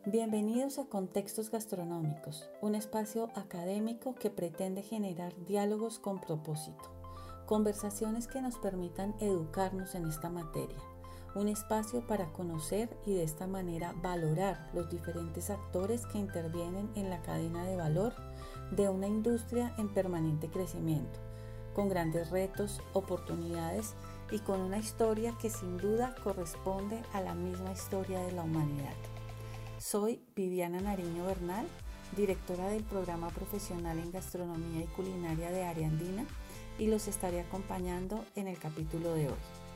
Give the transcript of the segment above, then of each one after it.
Bienvenidos a Contextos Gastronómicos, un espacio académico que pretende generar diálogos con propósito, conversaciones que nos permitan educarnos en esta materia, un espacio para conocer y de esta manera valorar los diferentes actores que intervienen en la cadena de valor de una industria en permanente crecimiento, con grandes retos, oportunidades y con una historia que sin duda corresponde a la misma historia de la humanidad. Soy Viviana Nariño Bernal, directora del Programa Profesional en Gastronomía y Culinaria de Área Andina, y los estaré acompañando en el capítulo de hoy.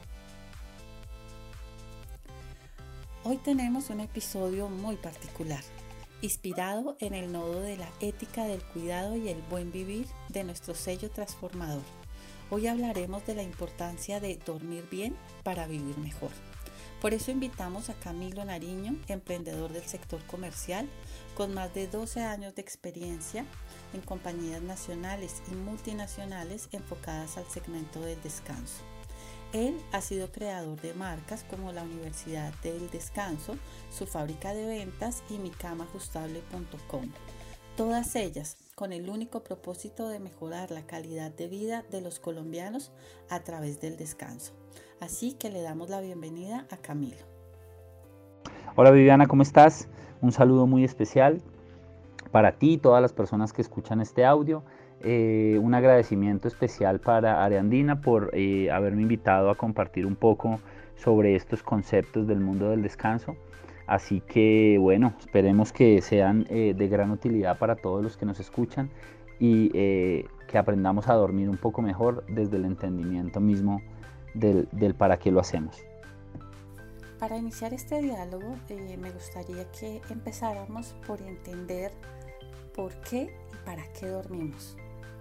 Hoy tenemos un episodio muy particular, inspirado en el nodo de la ética del cuidado y el buen vivir de nuestro sello transformador. Hoy hablaremos de la importancia de dormir bien para vivir mejor. Por eso invitamos a Camilo Nariño, emprendedor del sector comercial, con más de 12 años de experiencia en compañías nacionales y multinacionales enfocadas al segmento del descanso. Él ha sido creador de marcas como la Universidad del Descanso, su fábrica de ventas y micamaajustable.com. Todas ellas con el único propósito de mejorar la calidad de vida de los colombianos a través del descanso. Así que le damos la bienvenida a Camilo. Hola Viviana, ¿cómo estás? Un saludo muy especial para ti y todas las personas que escuchan este audio. Un agradecimiento especial para Área Andina por haberme invitado a compartir un poco sobre estos conceptos del mundo del descanso. Así que bueno, esperemos que sean de gran utilidad para todos los que nos escuchan y que aprendamos a dormir un poco mejor desde el entendimiento mismo del para qué lo hacemos. Para iniciar este diálogo, me gustaría que empezáramos por entender por qué y para qué dormimos.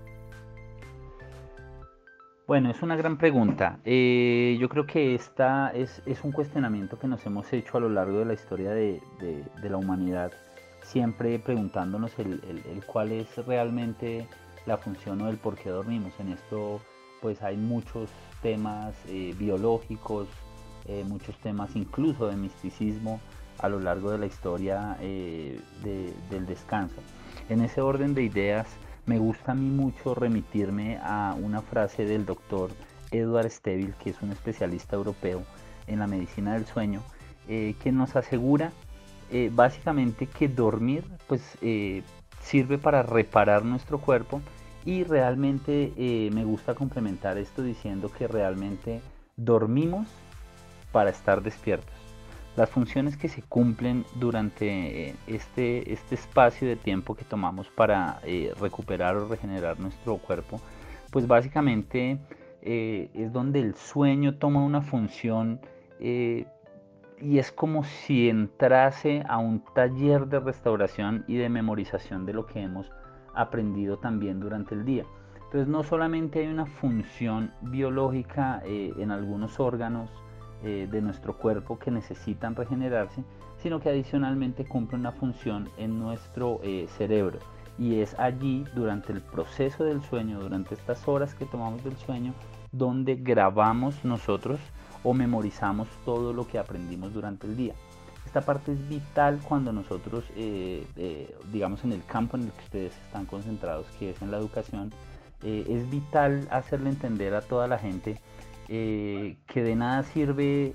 Bueno, es una gran pregunta. Yo creo que esta es un cuestionamiento que nos hemos hecho a lo largo de la historia de la humanidad, siempre preguntándonos el cuál es realmente la función o el por qué dormimos. En esto pues hay muchos temas biológicos, muchos temas incluso de misticismo a lo largo de la historia del descanso. En ese orden de ideas, me gusta a mí mucho remitirme a una frase del doctor Edward Steville, que es un especialista europeo en la medicina del sueño, que nos asegura básicamente que dormir pues, sirve para reparar nuestro cuerpo. Y realmente me gusta complementar esto diciendo que realmente dormimos para estar despiertos. Las funciones que se cumplen durante este espacio de tiempo que tomamos para recuperar o regenerar nuestro cuerpo, pues básicamente es donde el sueño toma una función y es como si entrase a un taller de restauración y de memorización de lo que hemos aprendido también durante el día. Entonces no solamente hay una función biológica en algunos órganos de nuestro cuerpo que necesitan regenerarse, sino que adicionalmente cumple una función en nuestro cerebro, y es allí durante el proceso del sueño, durante estas horas que tomamos del sueño, donde grabamos nosotros o memorizamos todo lo que aprendimos durante el día. Esta parte es vital cuando nosotros, digamos en el campo en el que ustedes están concentrados, que es en la educación, es vital hacerle entender a toda la gente que de nada sirve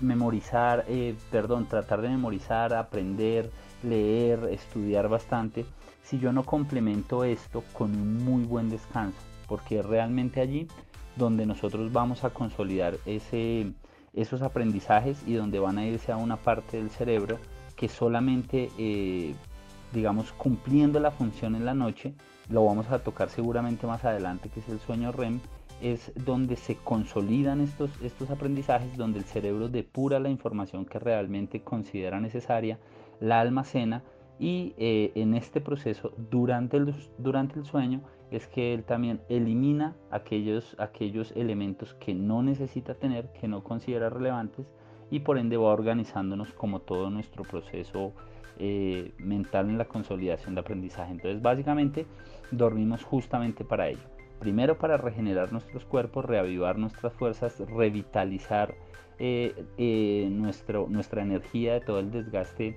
tratar de memorizar, aprender, leer, estudiar bastante, si yo no complemento esto con un muy buen descanso, porque es realmente allí donde nosotros vamos a consolidar esos aprendizajes y donde van a irse a una parte del cerebro que solamente, digamos, cumpliendo la función en la noche, lo vamos a tocar seguramente más adelante, que es el sueño REM, es donde se consolidan estos aprendizajes, donde el cerebro depura la información que realmente considera necesaria, la almacena y en este proceso, durante el sueño, es que él también elimina aquellos elementos que no necesita tener, que no considera relevantes, y por ende va organizándonos como todo nuestro proceso mental en la consolidación de aprendizaje. Entonces básicamente dormimos justamente para ello. Primero para regenerar nuestros cuerpos, reavivar nuestras fuerzas, revitalizar nuestra energía de todo el desgaste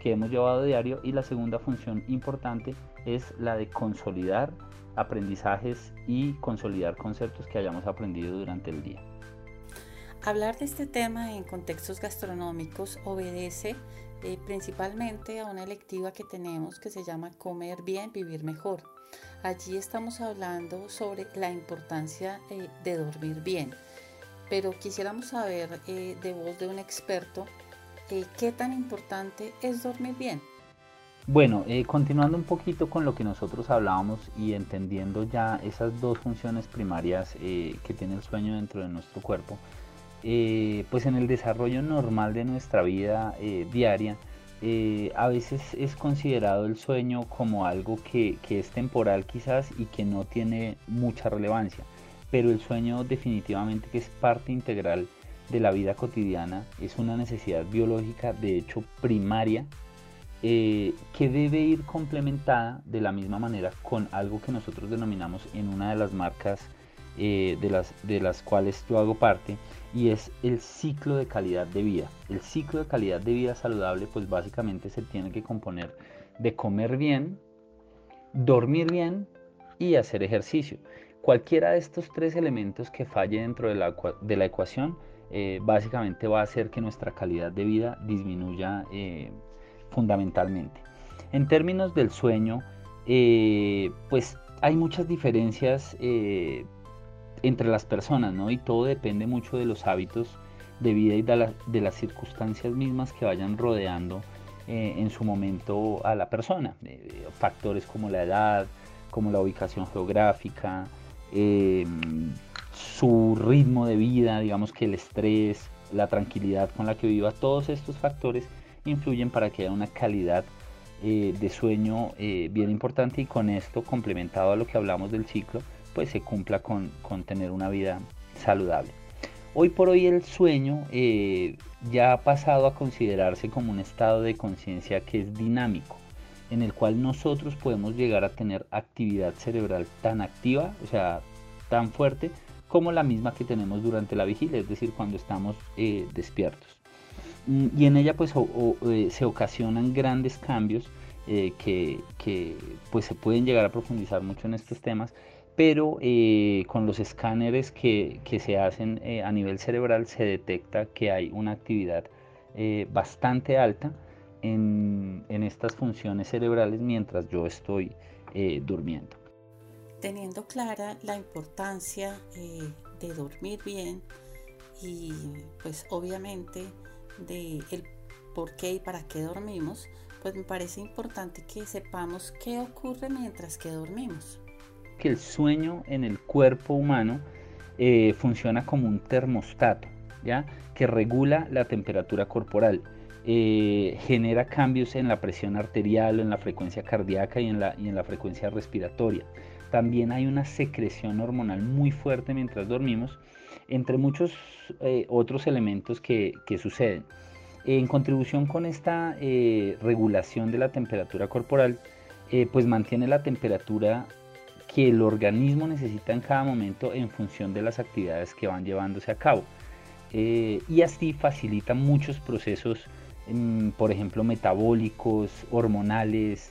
que hemos llevado diario, y la segunda función importante es la de consolidar aprendizajes y consolidar conceptos que hayamos aprendido durante el día. Hablar de este tema en contextos gastronómicos obedece principalmente a una electiva que tenemos que se llama Comer bien, vivir mejor. Allí estamos hablando sobre la importancia de dormir bien, pero quisiéramos saber de voz de un experto qué tan importante es dormir bien. Bueno, continuando un poquito con lo que nosotros hablábamos y entendiendo ya esas dos funciones primarias que tiene el sueño dentro de nuestro cuerpo, pues en el desarrollo normal de nuestra vida diaria, a veces es considerado el sueño como algo que es temporal quizás y que no tiene mucha relevancia, pero el sueño definitivamente que es parte integral de la vida cotidiana, es una necesidad biológica, de hecho primaria, que debe ir complementada de la misma manera con algo que nosotros denominamos en una de las marcas de las cuales yo hago parte, y es el ciclo de calidad de vida. El ciclo de calidad de vida saludable pues básicamente se tiene que componer de comer bien, dormir bien y hacer ejercicio. Cualquiera de estos tres elementos que falle dentro de la ecuación básicamente va a hacer que nuestra calidad de vida disminuya fundamentalmente. En términos del sueño, pues hay muchas diferencias entre las personas, ¿no? Y todo depende mucho de los hábitos de vida y de las circunstancias mismas que vayan rodeando en su momento a la persona. Factores como la edad, como la ubicación geográfica, su ritmo de vida, digamos que el estrés, la tranquilidad con la que viva, todos estos factores influyen para que haya una calidad de sueño bien importante, y con esto complementado a lo que hablamos del ciclo, pues se cumpla con tener una vida saludable. Hoy por hoy el sueño ya ha pasado a considerarse como un estado de conciencia que es dinámico, en el cual nosotros podemos llegar a tener actividad cerebral tan activa, o sea, tan fuerte, como la misma que tenemos durante la vigilia, es decir, cuando estamos despiertos. Y en ella pues se ocasionan grandes cambios que pues se pueden llegar a profundizar mucho en estos temas, pero con los escáneres que se hacen a nivel cerebral se detecta que hay una actividad bastante alta en estas funciones cerebrales mientras yo estoy durmiendo. Teniendo clara la importancia de dormir bien y pues obviamente de el por qué y para qué dormimos, pues me parece importante que sepamos qué ocurre mientras que dormimos. Que el sueño en el cuerpo humano funciona como un termostato, ¿ya? Que regula la temperatura corporal, genera cambios en la presión arterial, en la frecuencia cardíaca y en la frecuencia respiratoria. También hay una secreción hormonal muy fuerte mientras dormimos, entre muchos otros elementos que suceden. En contribución con esta regulación de la temperatura corporal, pues mantiene la temperatura que el organismo necesita en cada momento en función de las actividades que van llevándose a cabo. Y así facilita muchos procesos, por ejemplo, metabólicos, hormonales.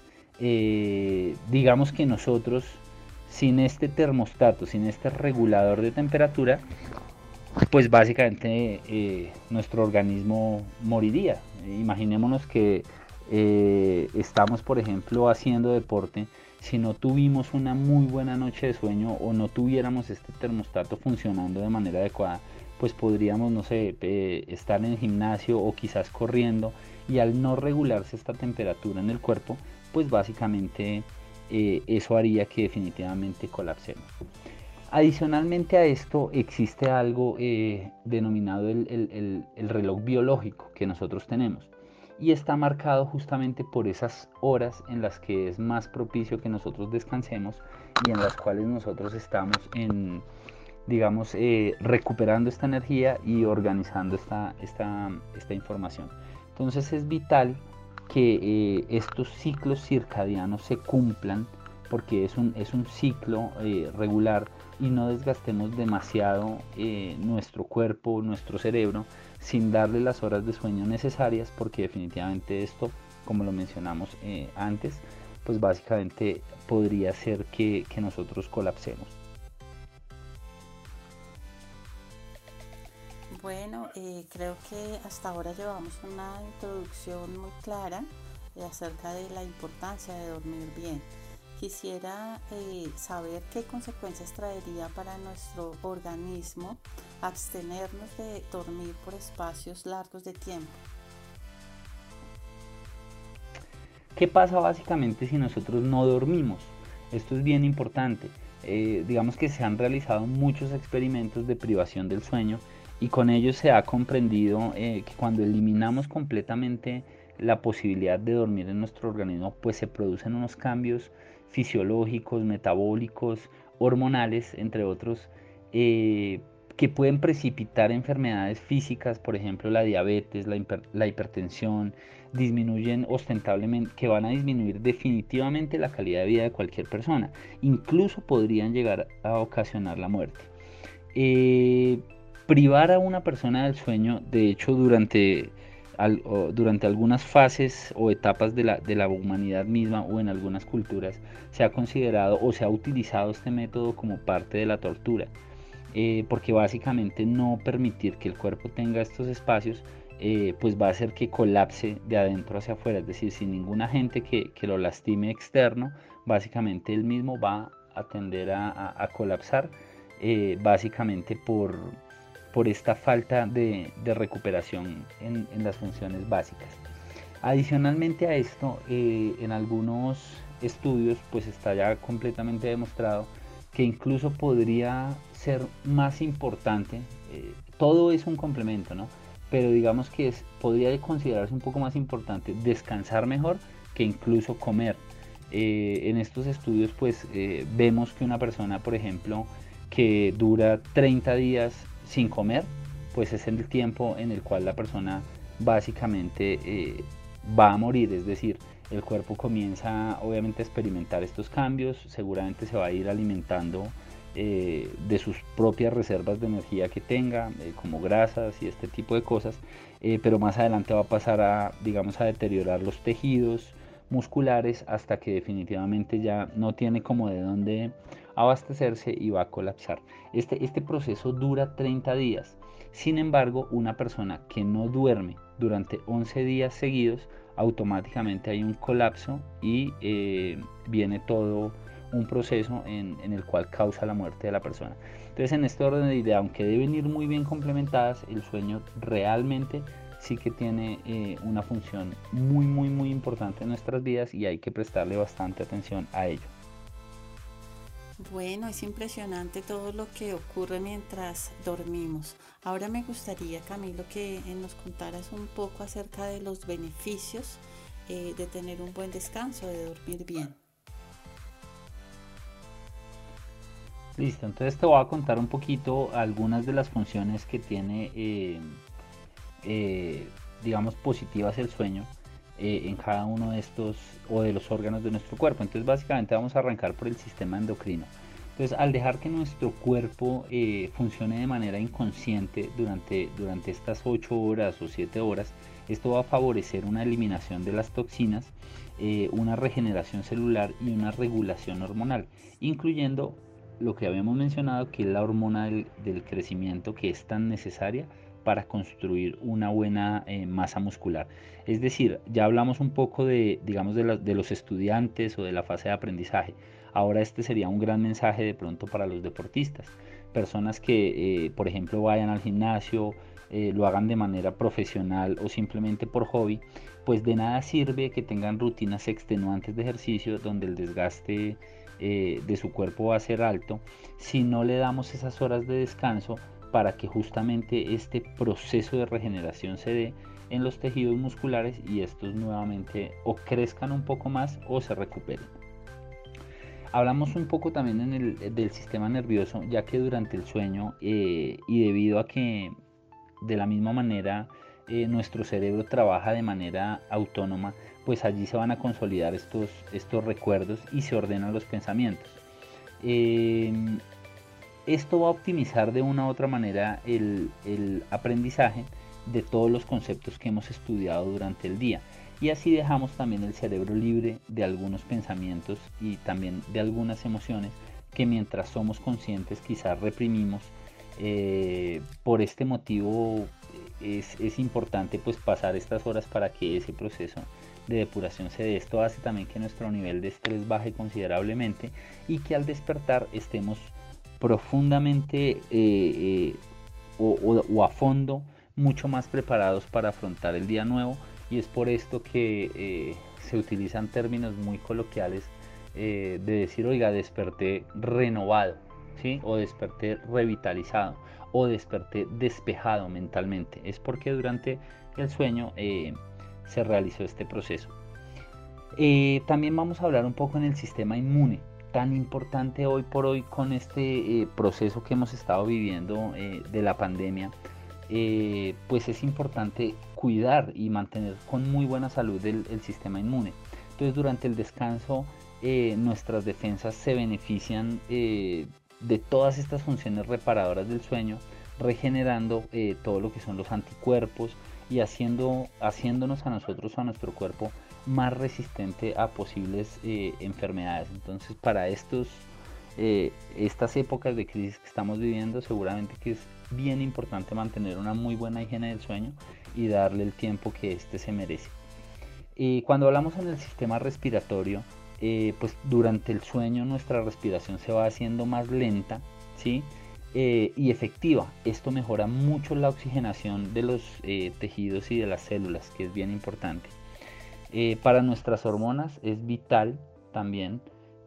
Digamos que nosotros, sin este termostato, sin este regulador de temperatura, pues básicamente nuestro organismo moriría. Imaginémonos que estamos, por ejemplo, haciendo deporte. Si no tuvimos una muy buena noche de sueño o no tuviéramos este termostato funcionando de manera adecuada, pues podríamos, no sé, estar en el gimnasio o quizás corriendo, y al no regularse esta temperatura en el cuerpo, pues básicamente eso haría que definitivamente colapsemos. Adicionalmente a esto existe algo denominado el reloj biológico que nosotros tenemos, y está marcado justamente por esas horas en las que es más propicio que nosotros descansemos y en las cuales nosotros estamos digamos, recuperando esta energía y organizando esta información. Entonces es vital que estos ciclos circadianos se cumplan, porque es un ciclo regular, y no desgastemos demasiado nuestro cuerpo, nuestro cerebro, sin darle las horas de sueño necesarias, porque definitivamente esto como lo mencionamos antes, pues básicamente podría ser que nosotros colapsemos. Bueno, creo que hasta ahora llevamos una introducción muy clara acerca de la importancia de dormir bien. Quisiera saber qué consecuencias traería para nuestro organismo abstenernos de dormir por espacios largos de tiempo. ¿Qué pasa básicamente si nosotros no dormimos? Esto es bien importante. Digamos que se han realizado muchos experimentos de privación del sueño y con ellos se ha comprendido que cuando eliminamos completamente la posibilidad de dormir en nuestro organismo, pues se producen unos cambios fisiológicos, metabólicos, hormonales, entre otros, eh, que pueden precipitar enfermedades físicas, por ejemplo la diabetes, la hipertensión, disminuyen ostentablemente, que van a disminuir definitivamente la calidad de vida de cualquier persona. Incluso podrían llegar a ocasionar la muerte. Eh, Privar a una persona del sueño, de hecho, durante algunas fases o etapas de la humanidad misma o en algunas culturas, se ha considerado o se ha utilizado este método como parte de la tortura. Porque básicamente no permitir que el cuerpo tenga estos espacios pues va a hacer que colapse de adentro hacia afuera, es decir, sin ningún agente que lo lastime externo, básicamente él mismo va a tender a colapsar, básicamente por esta falta de recuperación en las funciones básicas. Adicionalmente a esto, en algunos estudios pues está ya completamente demostrado que incluso podría ser más importante, todo es un complemento, ¿no? Pero digamos que podría considerarse un poco más importante descansar mejor que incluso comer. En estos estudios pues vemos que una persona, por ejemplo, que dura 30 días sin comer, pues es el tiempo en el cual la persona básicamente va a morir, es decir, el cuerpo comienza obviamente a experimentar estos cambios, seguramente se va a ir alimentando de sus propias reservas de energía que tenga, como grasas y este tipo de cosas, pero más adelante va a pasar a, digamos, a deteriorar los tejidos musculares hasta que definitivamente ya no tiene como de dónde abastecerse y va a colapsar. Este proceso dura 30 días. Sin embargo, una persona que no duerme durante 11 días seguidos, automáticamente hay un colapso y viene todo un proceso en el cual causa la muerte de la persona. Entonces, en este orden de idea, aunque deben ir muy bien complementadas, el sueño realmente sí que tiene una función muy importante en nuestras vidas y hay que prestarle bastante atención a ello. Bueno, es impresionante todo lo que ocurre mientras dormimos. Ahora me gustaría, Camilo, que nos contaras un poco acerca de los beneficios de tener un buen descanso, de dormir bien. Listo, entonces te voy a contar un poquito algunas de las funciones que tiene, eh, digamos, positivas el sueño en cada uno de estos o de los órganos de nuestro cuerpo. Entonces básicamente vamos a arrancar por el sistema endocrino. Entonces al dejar que nuestro cuerpo funcione de manera inconsciente durante estas 8 horas o 7 horas, esto va a favorecer una eliminación de las toxinas, una regeneración celular y una regulación hormonal, incluyendo lo que habíamos mencionado, que es la hormona del crecimiento, que es tan necesaria para construir una buena masa muscular. Es decir, ya hablamos un poco de, digamos, de los estudiantes o de la fase de aprendizaje. Ahora este sería un gran mensaje de pronto para los deportistas. Personas que, por ejemplo, vayan al gimnasio, lo hagan de manera profesional o simplemente por hobby, pues de nada sirve que tengan rutinas extenuantes de ejercicio donde el desgaste de su cuerpo va a ser alto si no le damos esas horas de descanso para que justamente este proceso de regeneración se dé en los tejidos musculares y estos nuevamente o crezcan un poco más o se recuperen. Hablamos un poco también del sistema nervioso, ya que durante el sueño y debido a que de la misma manera nuestro cerebro trabaja de manera autónoma, pues allí se van a consolidar estos recuerdos y se ordenan los pensamientos. Eh, Esto va a optimizar de una u otra manera el aprendizaje de todos los conceptos que hemos estudiado durante el día. y así dejamos también el cerebro libre de algunos pensamientos y también de algunas emociones que mientras somos conscientes quizás reprimimos. Por este motivo es importante pues pasar estas horas para que ese proceso de depuración se dé. Esto hace también que nuestro nivel de estrés baje considerablemente y que al despertar estemos profundamente o a fondo mucho más preparados para afrontar el día nuevo, y es por esto que se utilizan términos muy coloquiales de decir, oiga, desperté renovado, ¿sí? O desperté revitalizado, o desperté despejado mentalmente. Es porque durante el sueño se realizó este proceso. También vamos a hablar un poco en el sistema inmune, tan importante hoy por hoy con este proceso que hemos estado viviendo de la pandemia. Pues es importante cuidar y mantener con muy buena salud el sistema inmune. Entonces durante el descanso nuestras defensas se benefician de todas estas funciones reparadoras del sueño, regenerando todo lo que son los anticuerpos y haciéndonos a nosotros, a nuestro cuerpo, más resistente a posibles enfermedades. Entonces para estas épocas de crisis que estamos viviendo, seguramente que es bien importante mantener una muy buena higiene del sueño y darle el tiempo que éste se merece. Cuando hablamos en el sistema respiratorio, pues durante el sueño nuestra respiración se va haciendo más lenta, ¿sí? Y efectiva. Esto mejora mucho la oxigenación de los tejidos y de las células, que es bien importante. Para nuestras hormonas es vital también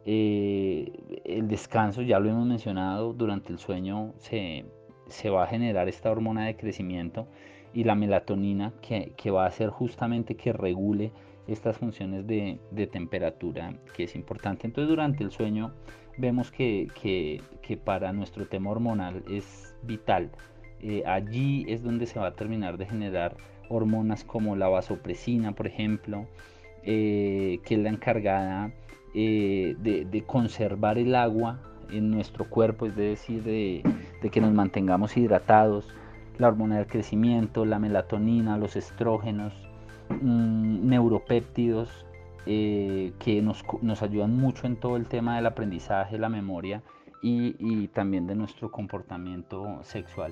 el descanso. Ya lo hemos mencionado, durante el sueño se va a generar esta hormona de crecimiento y la melatonina que va a hacer justamente que regule estas funciones de temperatura, que es importante. Entonces durante el sueño vemos que para nuestro tema hormonal es vital. Allí es donde se va a terminar de generar hormonas como la vasopresina, por ejemplo, que es la encargada de conservar el agua en nuestro cuerpo, es decir, de que nos mantengamos hidratados, la hormona del crecimiento, la melatonina, los estrógenos, neuropéptidos, que nos ayudan mucho en todo el tema del aprendizaje, la memoria y también de nuestro comportamiento sexual.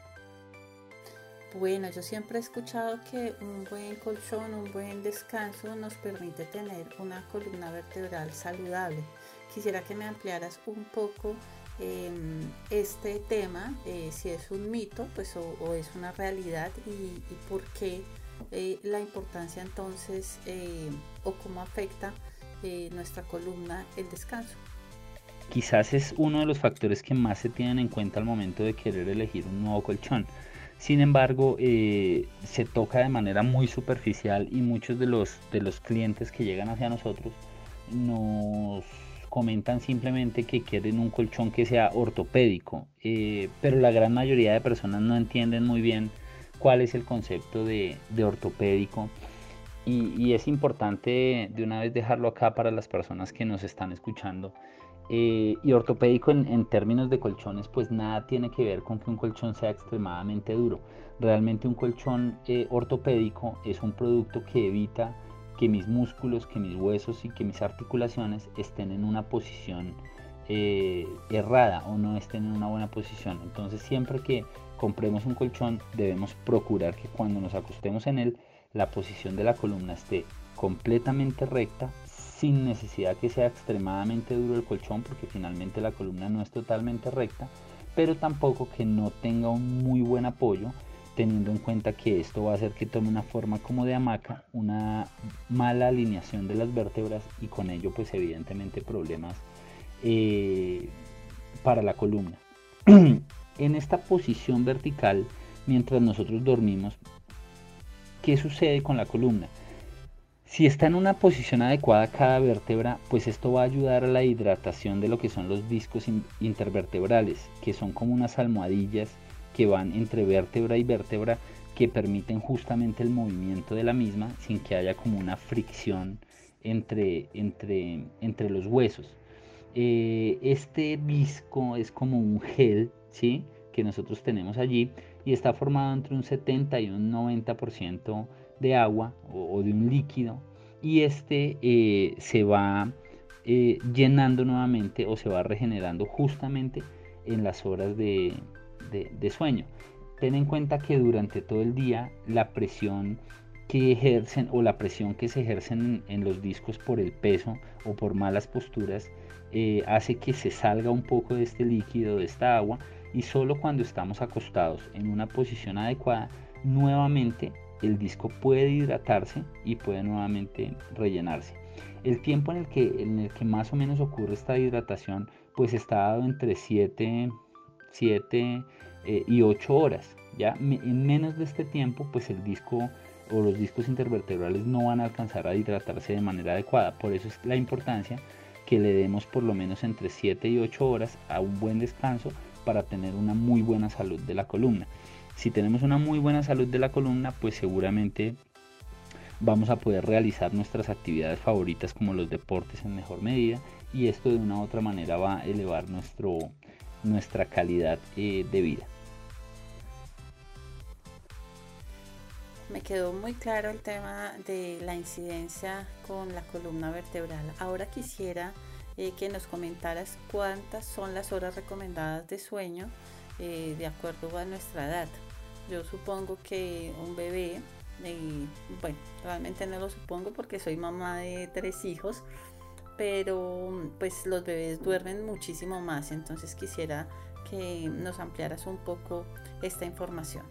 Bueno, yo siempre he escuchado que un buen colchón, un buen descanso nos permite tener una columna vertebral saludable. Quisiera que me ampliaras un poco este tema, si es un mito pues, o es una realidad y por qué la importancia entonces o cómo afecta nuestra columna el descanso. Quizás es uno de los factores que más se tienen en cuenta al momento de querer elegir un nuevo colchón. Sin embargo, se toca de manera muy superficial y muchos de los clientes que llegan hacia nosotros nos comentan simplemente que quieren un colchón que sea ortopédico, pero la gran mayoría de personas no entienden muy bien cuál es el concepto de ortopédico, y es importante de una vez dejarlo acá para las personas que nos están escuchando. Y ortopédico en términos de colchones, pues nada tiene que ver con que un colchón sea extremadamente duro. Realmente un colchón ortopédico es un producto que evita que mis músculos, que mis huesos y que mis articulaciones estén en una posición errada o no estén en una buena posición. Entonces siempre que compremos un colchón debemos procurar que cuando nos acostemos en él la posición de la columna esté completamente recta, sin necesidad que sea extremadamente duro el colchón, porque finalmente la columna no es totalmente recta, pero tampoco que no tenga un muy buen apoyo, teniendo en cuenta que esto va a hacer que tome una forma como de hamaca, una mala alineación de las vértebras y con ello pues evidentemente problemas para la columna. En esta posición vertical, mientras nosotros dormimos, ¿qué sucede con la columna? Si está en una posición adecuada cada vértebra, pues esto va a ayudar a la hidratación de lo que son los discos intervertebrales, que son como unas almohadillas que van entre vértebra y vértebra, que permiten justamente el movimiento de la misma sin que haya como una fricción entre los huesos. Este disco es como un gel, ¿sí?, que nosotros tenemos allí y está formado entre un 70 y un 90% de agua o de un líquido, y se va llenando nuevamente o se va regenerando justamente en las horas de sueño. Ten en cuenta que durante todo el día la presión que ejercen o la presión que se ejercen en los discos por el peso o por malas posturas hace que se salga un poco de este líquido, de esta agua, y solo cuando estamos acostados en una posición adecuada, nuevamente el disco puede hidratarse y puede nuevamente rellenarse. El tiempo en el que más o menos ocurre esta hidratación pues está dado entre 7 y 8 horas. ¿Ya? En menos de este tiempo pues el disco o los discos intervertebrales no van a alcanzar a hidratarse de manera adecuada. Por eso es la importancia que le demos por lo menos entre 7 y 8 horas a un buen descanso para tener una muy buena salud de la columna. Si tenemos una muy buena salud de la columna, pues seguramente vamos a poder realizar nuestras actividades favoritas como los deportes en mejor medida, y esto de una u otra manera va a elevar nuestra calidad de vida. Me quedó muy claro el tema de la incidencia con la columna vertebral. Ahora quisiera que nos comentaras cuántas son las horas recomendadas de sueño de acuerdo a nuestra edad. Yo supongo que un bebé, bueno, realmente no lo supongo porque soy mamá de 3 hijos, pero pues los bebés duermen muchísimo más, entonces quisiera que nos ampliaras un poco esta información.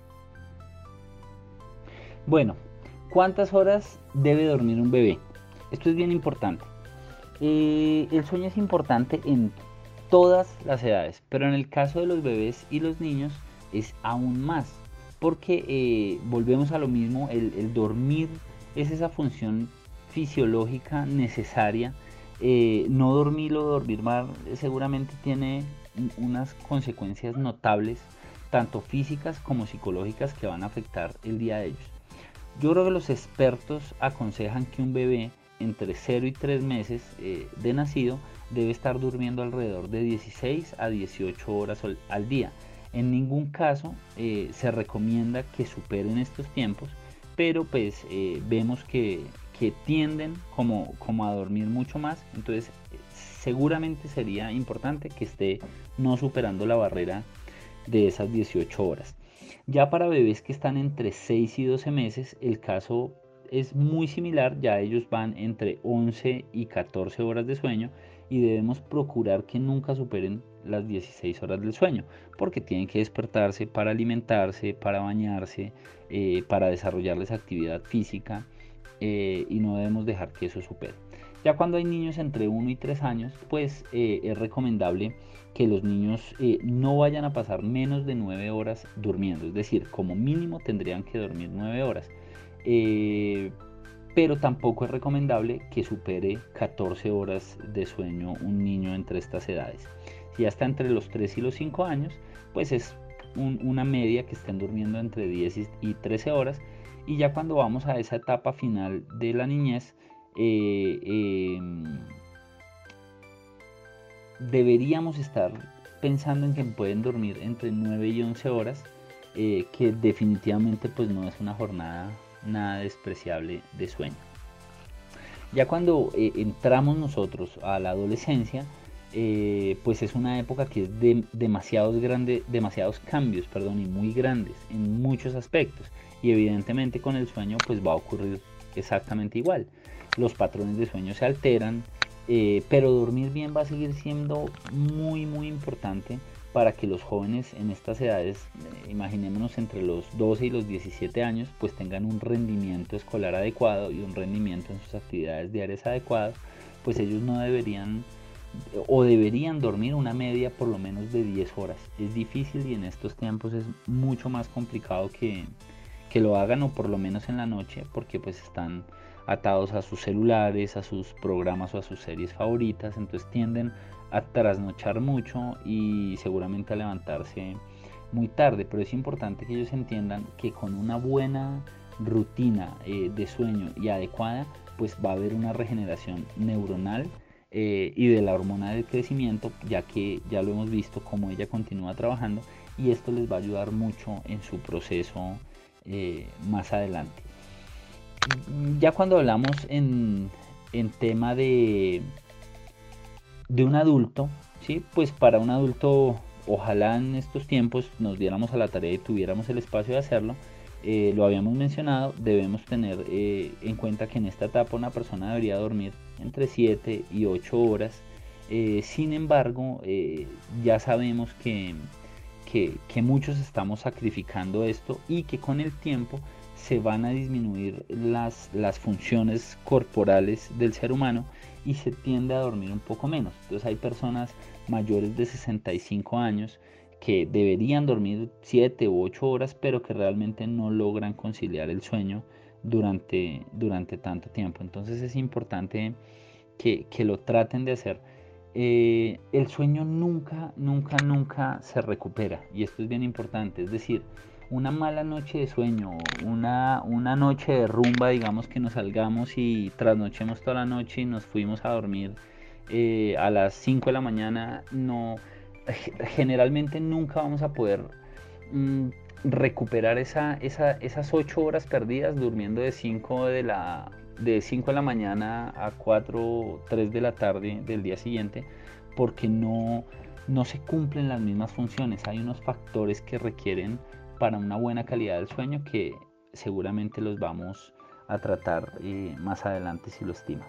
Bueno, ¿cuántas horas debe dormir un bebé? Esto es bien importante. El sueño es importante en todas las edades, pero en el caso de los bebés y los niños es aún más, porque volvemos a lo mismo, el dormir es esa función fisiológica necesaria. No dormir o dormir mal seguramente tiene unas consecuencias notables, tanto físicas como psicológicas, que van a afectar el día de ellos. Yo creo que los expertos aconsejan que un bebé entre 0 y 3 meses de nacido debe estar durmiendo alrededor de 16 a 18 horas al día. En ningún caso se recomienda que superen estos tiempos, pero pues vemos que tienden como a dormir mucho más, entonces seguramente sería importante que esté no superando la barrera de esas 18 horas. Ya para bebés que están entre 6 y 12 meses, el caso es muy similar, ya ellos van entre 11 y 14 horas de sueño, y debemos procurar que nunca superen las 16 horas del sueño, porque tienen que despertarse para alimentarse, para bañarse, para desarrollarles actividad física, y no debemos dejar que eso supere. Ya cuando hay niños entre 1 y 3 años, pues es recomendable que los niños no vayan a pasar menos de 9 horas durmiendo, es decir, como mínimo tendrían que dormir 9 horas. Pero tampoco es recomendable que supere 14 horas de sueño un niño entre estas edades. Si ya está entre los 3 y los 5 años, pues es una media que estén durmiendo entre 10 y 13 horas. Y ya cuando vamos a esa etapa final de la niñez, deberíamos estar pensando en que pueden dormir entre 9 y 11 horas, que definitivamente pues no es una jornada nada despreciable de sueño. Ya cuando entramos nosotros a la adolescencia, pues es una época que es de demasiados cambios, y muy grandes en muchos aspectos, y evidentemente con el sueño pues va a ocurrir exactamente igual. Los patrones de sueño se alteran, pero dormir bien va a seguir siendo muy importante para que los jóvenes en estas edades, imaginémonos entre los 12 y los 17 años, pues tengan un rendimiento escolar adecuado y un rendimiento en sus actividades diarias adecuado. Pues ellos no deberían o deberían dormir una media por lo menos de 10 horas. Es difícil y en estos tiempos es mucho más complicado que lo hagan, o por lo menos en la noche, porque pues están atados a sus celulares, a sus programas o a sus series favoritas, entonces tienden a trasnochar mucho y seguramente a levantarse muy tarde. Pero es importante que ellos entiendan que con una buena rutina de sueño y adecuada, pues va a haber una regeneración neuronal y de la hormona del crecimiento, ya que ya lo hemos visto cómo ella continúa trabajando, y esto les va a ayudar mucho en su proceso más adelante. ya cuando hablamos en tema de un adulto, ¿sí? Pues para un adulto, ojalá en estos tiempos nos diéramos a la tarea y tuviéramos el espacio de hacerlo. Lo habíamos mencionado, debemos tener en cuenta que en esta etapa una persona debería dormir entre 7 y 8 horas. Sin embargo, ya sabemos que muchos estamos sacrificando esto y que con el tiempo se van a disminuir las funciones corporales del ser humano y se tiende a dormir un poco menos. Entonces hay personas mayores de 65 años que deberían dormir 7 u 8 horas, pero que realmente no logran conciliar el sueño durante tanto tiempo. Entonces es importante que lo traten de hacer. El sueño nunca se recupera, y esto es bien importante. Es decir, una mala noche de sueño, una noche de rumba, digamos que nos salgamos y trasnochemos toda la noche y nos fuimos a dormir a las 5 de la mañana, no, generalmente nunca vamos a poder mm, recuperar esas 8 horas perdidas durmiendo de 5 de la mañana a 4 3 de la tarde del día siguiente, porque no se cumplen las mismas funciones. Hay unos factores que requieren para una buena calidad del sueño que seguramente los vamos a tratar más adelante si lo estimas.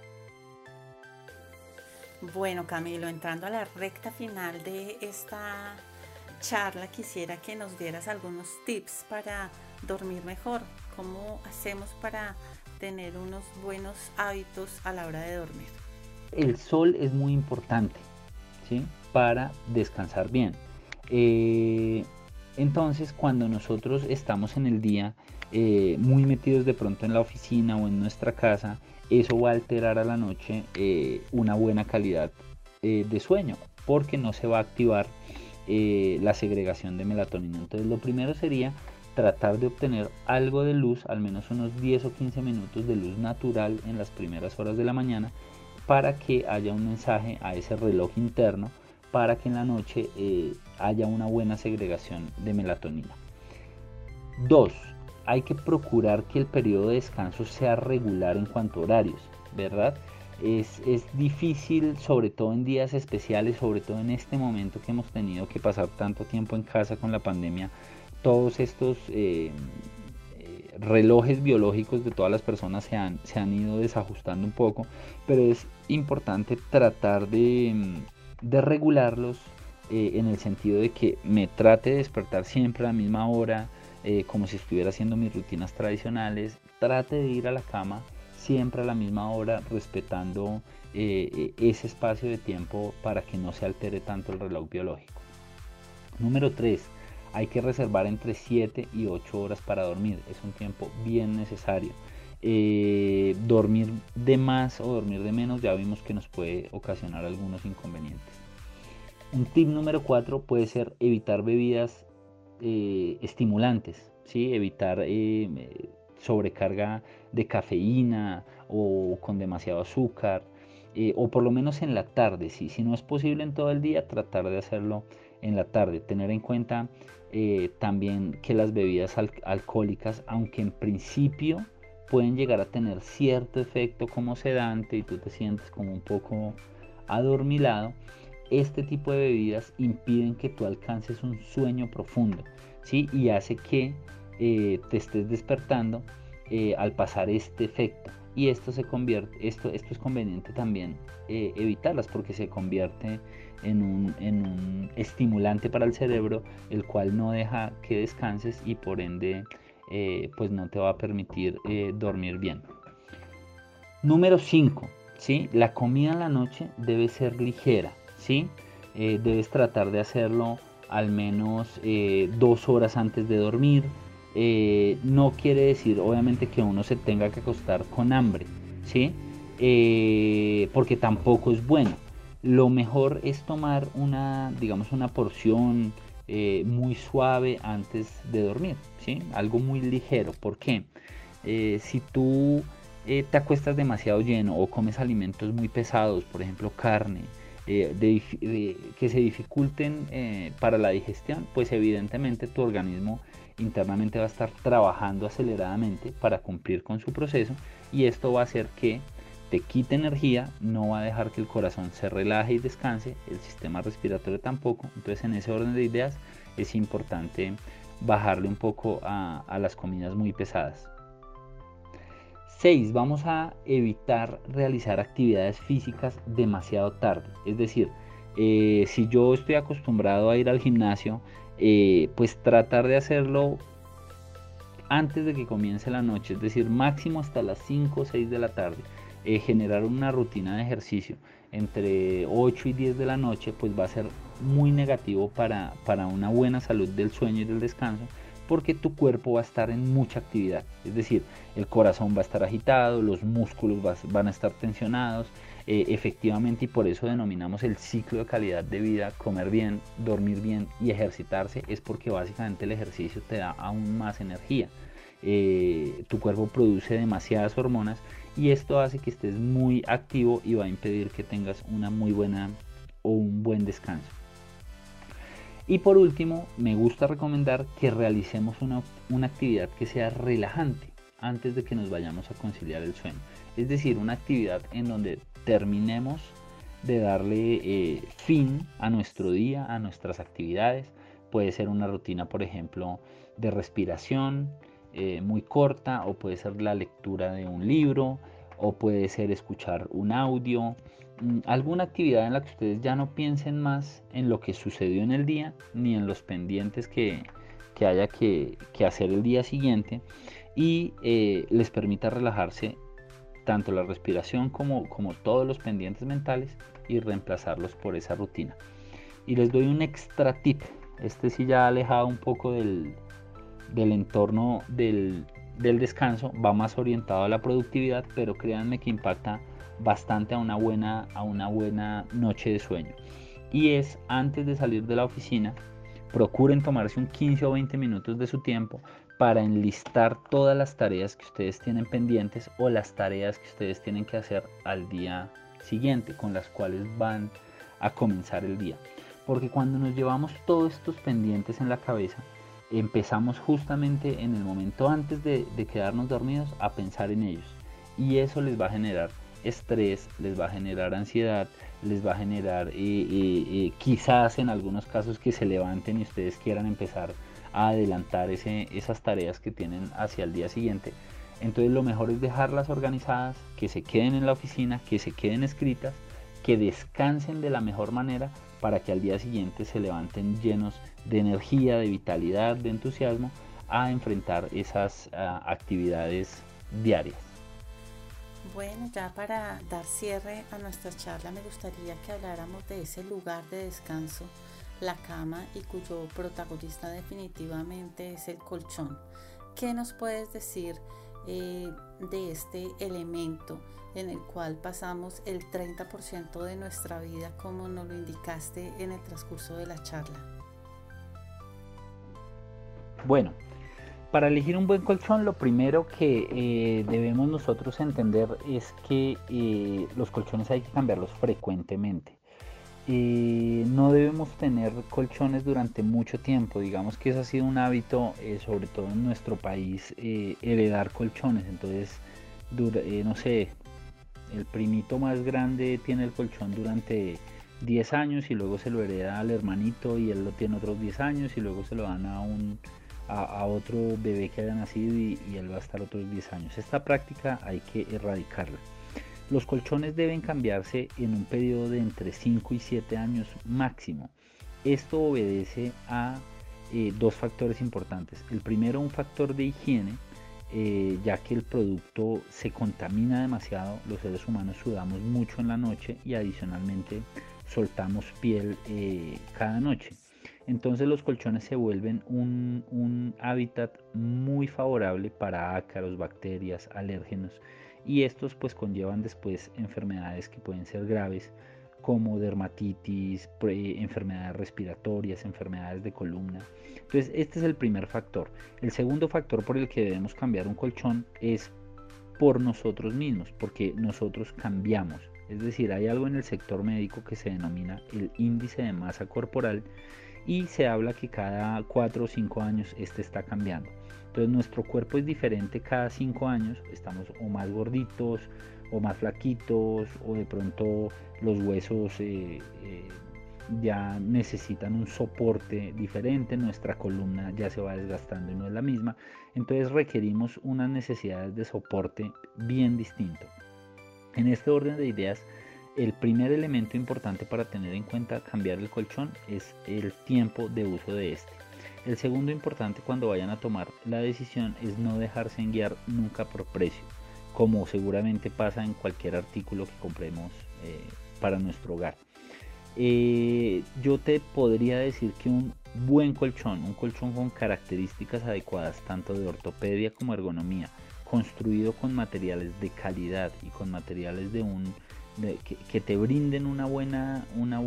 Bueno, Camilo, entrando a la recta final de esta charla, quisiera que nos dieras algunos tips para dormir mejor. ¿Cómo hacemos para tener unos buenos hábitos a la hora de dormir? El sol es muy importante, ¿sí? Para descansar bien. Eh, entonces, cuando nosotros estamos en el día muy metidos de pronto en la oficina o en nuestra casa, eso va a alterar a la noche una buena calidad de sueño, porque no se va a activar la segregación de melatonina. Entonces, lo primero sería tratar de obtener algo de luz, al menos unos 10 o 15 minutos de luz natural en las primeras horas de la mañana, para que haya un mensaje a ese reloj interno para que en la noche haya una buena segregación de melatonina. 2. Hay que procurar que el periodo de descanso sea regular en cuanto a horarios, ¿verdad? Es difícil, sobre todo en días especiales, sobre todo en este momento que hemos tenido que pasar tanto tiempo en casa con la pandemia, todos estos relojes biológicos de todas las personas se han ido desajustando un poco, pero es importante tratar de regularlos en el sentido de que me trate de despertar siempre a la misma hora, como si estuviera haciendo mis rutinas tradicionales, trate de ir a la cama siempre a la misma hora, respetando ese espacio de tiempo para que no se altere tanto el reloj biológico. Número 3. Hay que reservar entre 7 y 8 horas para dormir. Es un tiempo bien necesario. Dormir de más o dormir de menos ya vimos que nos puede ocasionar algunos inconvenientes. Un tip número 4 puede ser evitar bebidas estimulantes, ¿sí? Evitar sobrecarga de cafeína o con demasiado azúcar, o por lo menos en la tarde, ¿sí? Si no es posible en todo el día, tratar de hacerlo en la tarde. Tener en cuenta también que las bebidas alcohólicas, aunque en principio pueden llegar a tener cierto efecto como sedante y tú te sientes como un poco adormilado, este tipo de bebidas impiden que tú alcances un sueño profundo, ¿sí? Y hace que te estés despertando al pasar este efecto. Y esto es conveniente también evitarlas, porque se convierte en un estimulante para el cerebro, el cual no deja que descanses y por ende pues no te va a permitir dormir bien. Número 5, ¿sí? La comida en la noche debe ser ligera, ¿sí? Debes tratar de hacerlo al menos 2 horas antes de dormir. No quiere decir obviamente que uno se tenga que acostar con hambre, ¿sí? Porque tampoco es bueno. Lo mejor es tomar digamos, una porción muy suave antes de dormir, ¿sí? Algo muy ligero. ¿Por qué? Si tú te acuestas demasiado lleno o comes alimentos muy pesados, por ejemplo carne, que se dificulten para la digestión, pues evidentemente tu organismo internamente va a estar trabajando aceleradamente para cumplir con su proceso, y esto va a hacer que te quite energía, no va a dejar que el corazón se relaje y descanse, el sistema respiratorio tampoco. Entonces, en ese orden de ideas es importante bajarle un poco a las comidas muy pesadas. 6. Vamos a evitar realizar actividades físicas demasiado tarde. Es decir, si yo estoy acostumbrado a ir al gimnasio, pues tratar de hacerlo antes de que comience la noche, es decir, máximo hasta las 5 o 6 de la tarde. Generar una rutina de ejercicio entre 8 y 10 de la noche, pues va a ser muy negativo para una buena salud del sueño y del descanso, porque tu cuerpo va a estar en mucha actividad. Es decir, el corazón va a estar agitado, los músculos van a estar tensionados, efectivamente, y por eso denominamos el ciclo de calidad de vida: comer bien, dormir bien y ejercitarse. Es porque básicamente el ejercicio te da aún más energía. Tu cuerpo produce demasiadas hormonas, y esto hace que estés muy activo y va a impedir que tengas una muy buena o un buen descanso. Y por último, me gusta recomendar que realicemos una actividad que sea relajante antes de que nos vayamos a conciliar el sueño. Es decir, una actividad en donde terminemos de darle fin a nuestro día, a nuestras actividades. Puede ser una rutina, por ejemplo, de respiración muy corta, o puede ser la lectura de un libro, o puede ser escuchar un audio, alguna actividad en la que ustedes ya no piensen más en lo que sucedió en el día, ni en los pendientes que haya que hacer el día siguiente, y les permita relajarse tanto la respiración como todos los pendientes mentales, y reemplazarlos por esa rutina. Y les doy un extra tip, este sí ya alejado un poco del entorno del descanso, va más orientado a la productividad, pero créanme que impacta bastante a una buena noche de sueño. Y es: antes de salir de la oficina, procuren tomarse un 15 o 20 minutos de su tiempo para enlistar todas las tareas que ustedes tienen pendientes, o las tareas que ustedes tienen que hacer al día siguiente, con las cuales van a comenzar el día. Porque cuando nos llevamos todos estos pendientes en la cabeza, empezamos justamente en el momento antes de quedarnos dormidos a pensar en ellos, y eso les va a generar estrés, les va a generar ansiedad, les va a generar quizás en algunos casos que se levanten y ustedes quieran empezar a adelantar esas tareas que tienen hacia el día siguiente. Entonces, lo mejor es dejarlas organizadas, que se queden en la oficina, que se queden escritas, que descansen de la mejor manera, para que al día siguiente se levanten llenos de energía, de vitalidad, de entusiasmo, a enfrentar esas actividades diarias. Bueno, ya para dar cierre a nuestra charla, me gustaría que habláramos de ese lugar de descanso, la cama, y cuyo protagonista definitivamente es el colchón. ¿Qué nos puedes decir de este elemento en el cual pasamos el 30% de nuestra vida, como nos lo indicaste en el transcurso de la charla? Bueno, para elegir un buen colchón, lo primero que debemos nosotros entender es que los colchones hay que cambiarlos frecuentemente. No debemos tener colchones durante mucho tiempo. Digamos que eso ha sido un hábito, sobre todo en nuestro país, heredar colchones. Entonces, no sé, el primito más grande tiene el colchón durante 10 años, y luego se lo hereda al hermanito, y él lo tiene otros 10 años, y luego se lo dan a otro bebé que haya nacido, y él va a estar otros 10 años. Esta práctica hay que erradicarla. Los colchones deben cambiarse en un periodo de entre 5 y 7 años máximo. Esto obedece a dos factores importantes. El primero, un factor de higiene, ya que el producto se contamina demasiado. Los seres humanos sudamos mucho en la noche, y adicionalmente soltamos piel cada noche. Entonces los colchones se vuelven un hábitat muy favorable para ácaros, bacterias, alérgenos, y estos pues conllevan después enfermedades que pueden ser graves, como dermatitis, enfermedades respiratorias, enfermedades de columna. Entonces este es el primer factor. El segundo factor por el que debemos cambiar un colchón es por nosotros mismos, porque nosotros cambiamos. Es decir, hay algo en el sector médico que se denomina el índice de masa corporal, y se habla que cada 4 o 5 años este está cambiando. Entonces nuestro cuerpo es diferente cada 5 años, estamos o más gorditos o más flaquitos, o de pronto los huesos ya necesitan un soporte diferente, nuestra columna ya se va desgastando y no es la misma, entonces requerimos unas necesidades de soporte bien distinto. En este orden de ideas, el primer elemento importante para tener en cuenta cambiar el colchón es el tiempo de uso de este. El segundo importante cuando vayan a tomar la decisión es no dejarse guiar nunca por precio, como seguramente pasa en cualquier artículo que compremos para nuestro hogar. Yo te podría decir que un buen colchón, un colchón con características adecuadas tanto de ortopedia como ergonomía, construido con materiales de calidad y con materiales que te brinden una buena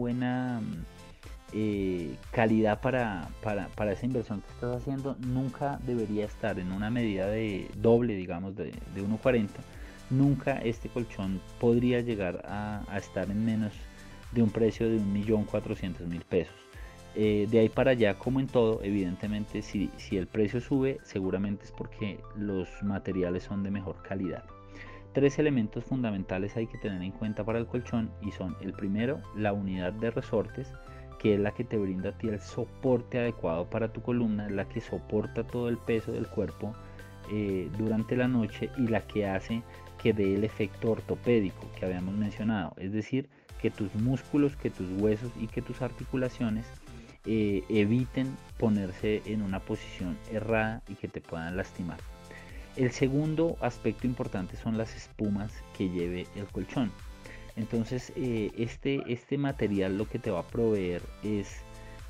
calidad para esa inversión que estás haciendo, nunca debería estar en una medida de doble, digamos, de 1.40. Nunca este colchón podría llegar a estar en menos de un precio de 1.400.000 pesos. De ahí para allá, como en todo, evidentemente si el precio sube, seguramente es porque los materiales son de mejor calidad. 3 elementos fundamentales hay que tener en cuenta para el colchón, y son: el primero, la unidad de resortes, que es la que te brinda a ti el soporte adecuado para tu columna, la que soporta todo el peso del cuerpo durante la noche, y la que hace que dé el efecto ortopédico que habíamos mencionado, es decir, que tus músculos, que tus huesos y que tus articulaciones eviten ponerse en una posición errada y que te puedan lastimar. El segundo aspecto importante son las espumas que lleve el colchón. Entonces este material lo que te va a proveer es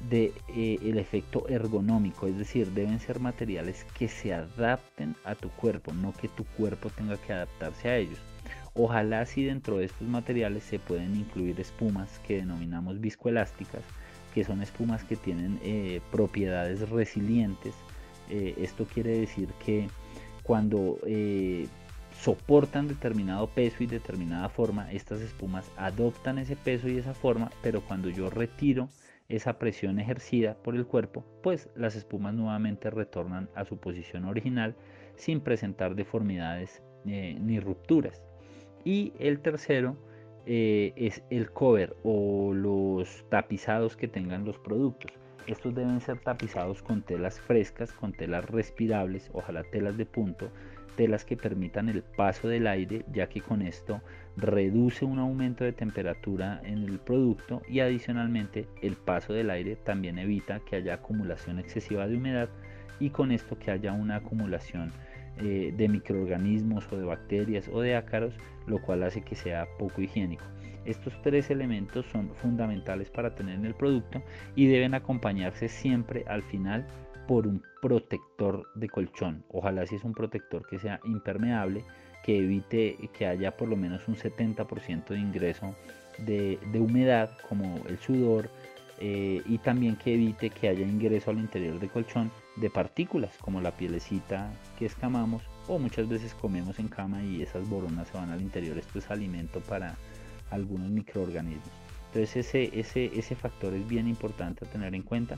el efecto ergonómico, es decir, deben ser materiales que se adapten a tu cuerpo, no que tu cuerpo tenga que adaptarse a ellos. Ojalá si dentro de estos materiales se pueden incluir espumas que denominamos viscoelásticas, que son espumas que tienen propiedades resilientes. Esto quiere decir que cuando soportan determinado peso y determinada forma, estas espumas adoptan ese peso y esa forma, pero cuando yo retiro esa presión ejercida por el cuerpo, pues las espumas nuevamente retornan a su posición original sin presentar deformidades ni rupturas. Y el tercero es el cover o los tapizados que tengan los productos. Estos deben ser tapizados con telas frescas, con telas respirables, ojalá telas de punto, telas que permitan el paso del aire, ya que con esto reduce un aumento de temperatura en el producto, y adicionalmente el paso del aire también evita que haya acumulación excesiva de humedad, y con esto que haya una acumulación de microorganismos o de bacterias o de ácaros, lo cual hace que sea poco higiénico. Estos 3 elementos son fundamentales para tener en el producto y deben acompañarse siempre al final por un protector de colchón. Ojalá si es un protector que sea impermeable, que evite que haya por lo menos un 70% de ingreso de humedad, como el sudor, y también que evite que haya ingreso al interior del colchón de partículas como la pielecita que escamamos o muchas veces comemos en cama y esas boronas se van al interior. Esto es alimento para algunos microorganismos. Entonces ese factor es bien importante a tener en cuenta,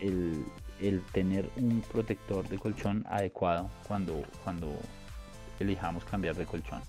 el tener un protector de colchón adecuado cuando elijamos cambiar de colchón.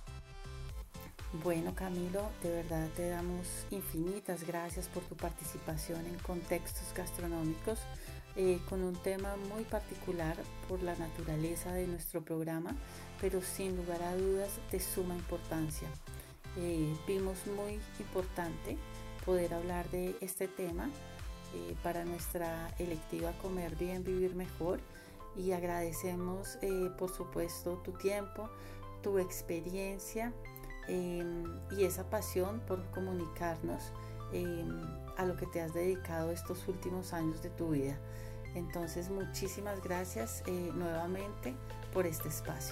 Bueno, Camilo, de verdad te damos infinitas gracias por tu participación en Contextos Gastronómicos, con un tema muy particular por la naturaleza de nuestro programa, pero sin lugar a dudas de suma importancia. Vimos muy importante poder hablar de este tema para nuestra electiva Comer Bien, Vivir Mejor, y agradecemos por supuesto tu tiempo, tu experiencia y esa pasión por comunicarnos a lo que te has dedicado estos últimos años de tu vida. Entonces, muchísimas gracias nuevamente por este espacio.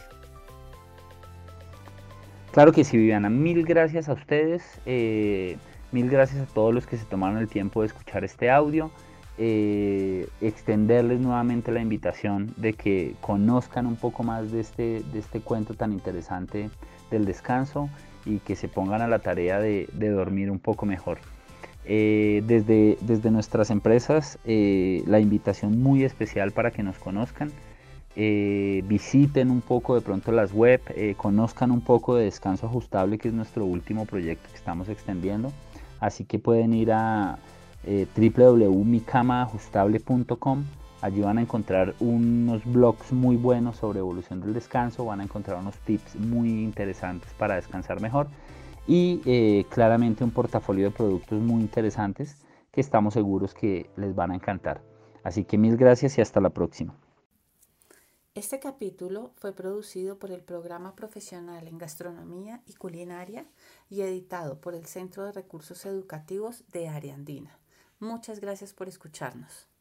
Claro que sí, Viviana, mil gracias a ustedes, mil gracias a todos los que se tomaron el tiempo de escuchar este audio. Extenderles nuevamente la invitación de que conozcan un poco más de este cuento tan interesante del descanso y que se pongan a la tarea de dormir un poco mejor. Desde nuestras empresas, la invitación muy especial para que nos conozcan, visiten un poco de pronto las web, conozcan un poco de Descanso Ajustable, que es nuestro último proyecto que estamos extendiendo. Así que pueden ir a www.micamaajustable.com. Allí van a encontrar unos blogs muy buenos sobre evolución del descanso, van a encontrar unos tips muy interesantes para descansar mejor y claramente un portafolio de productos muy interesantes que estamos seguros que les van a encantar. Así que mil gracias y hasta la próxima. Este capítulo fue producido por el Programa Profesional en Gastronomía y Culinaria y editado por el Centro de Recursos Educativos de Área Andina. Muchas gracias por escucharnos.